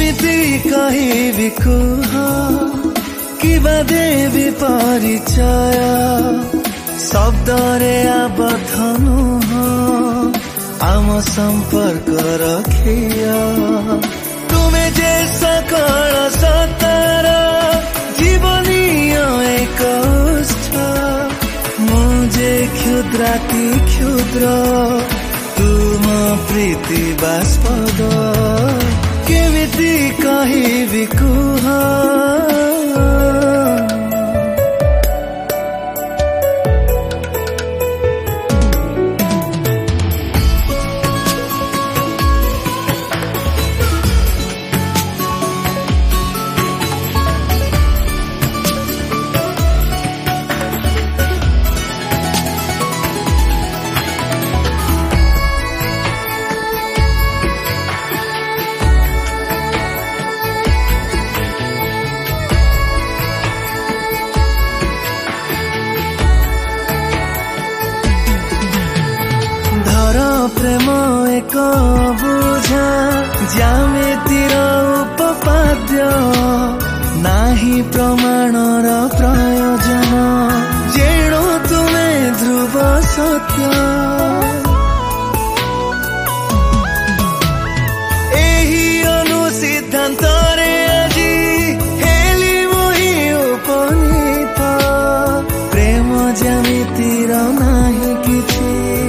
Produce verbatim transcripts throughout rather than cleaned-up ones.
केमिति कहिबि कुह किबा देवी परिचय शब्दरे आबद्ध नुह आम संपर्क रखिया तुमे जे सकल सतार जीवनीय एक मुझे क्षुद्राति क्षुद्र तुम प्रीति बास्पद केमिति कहिबि कुह प्रेम एक बुझा ज्यामितिर उपपाद्य नाही प्रमाणर प्रयोजन जेणो तुमे ध्रुव सत्य एही अनुसिद्धान्तरे आजी हेली मोहि उपनीत प्रेम ज्यामितिर नाही किछि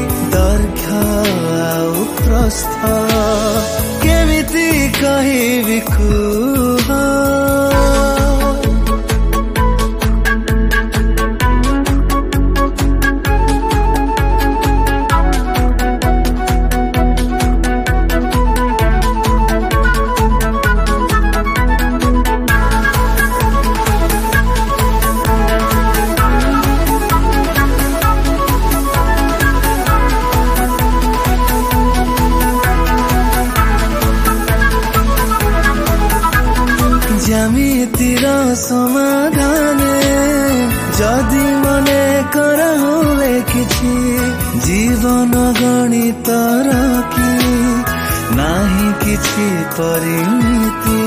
प्रस्थ केमिति कहिबि कुह ज्यामितिर समाधाने जदि मने कराहुले किछि जीवन गणितर कि नाही किछि परिमिति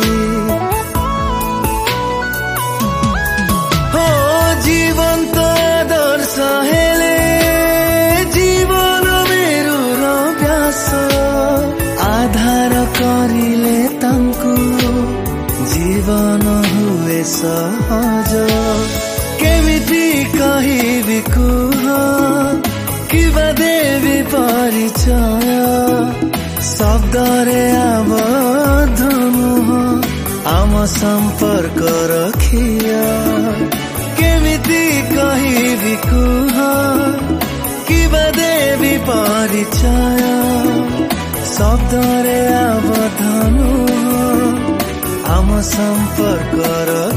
हो जीवन तो आदर्श हेले जीवन मेरुर व्यास आधार करिले तांकु जीवन हुए सहज केमिति कहिबि कुह किबा देवी परिचय शब्दरे आबद्ध नुह आम संपर्क रखिया केमिति कहिबि कुह किबा देवी परिचय शब्दरे आबद्ध नुह आम संपर्क